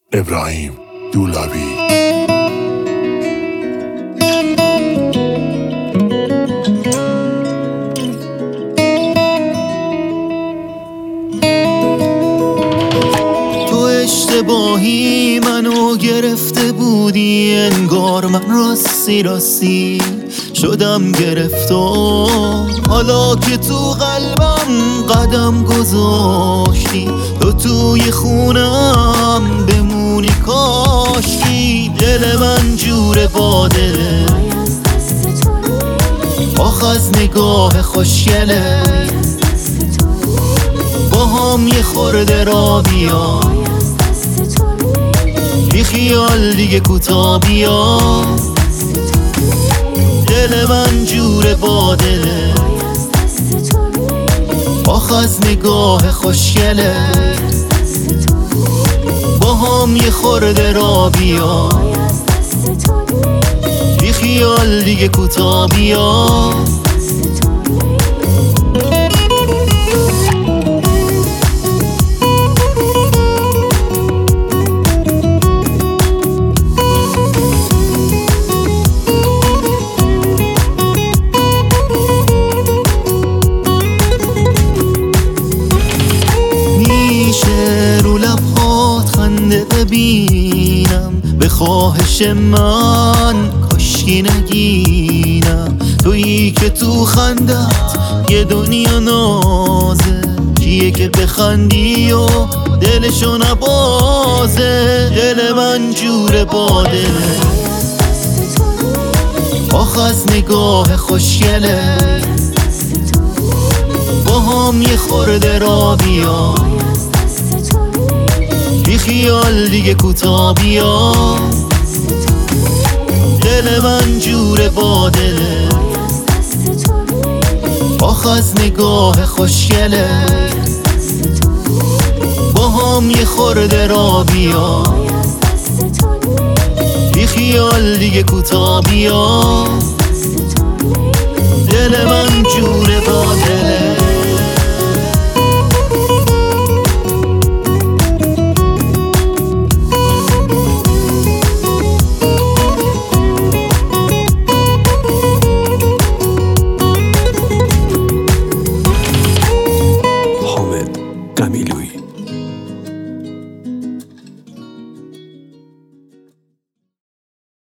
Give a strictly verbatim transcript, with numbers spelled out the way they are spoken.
ابراهیم دولابی. اشتباهی منو گرفته بودی، انگار من راستی راستی شدم گرفتار. حالا که تو قلبم قدم گذاشتی، تو توی خونم بمونی کاشکی. دل من جور باده آخ از نگاه خوشگله، با هم یه خورده را بیا بی خیال دیگه کوتا بیا. دل من جور بادله آخ از نگاه خوشگله، با هم یه خورده را بیا بی خیال دیگه کوتا بیا. رو لبهات خنده ببینم، به خواهش من کاشکی نگینم. تویی که تو خندت یه دنیا نازه، کیه که بخندی و دلشو نبازه. دل من جور بادله آخ از نگاه خوشگله، با هم یه خورده را بیا بی خیال دیگه کوتا بیا. دل من جور بادله آخ از نگاه خوشگله، با هم یه خورده را بیا بی خیال دیگه کوتا بیا. دل من جور بادله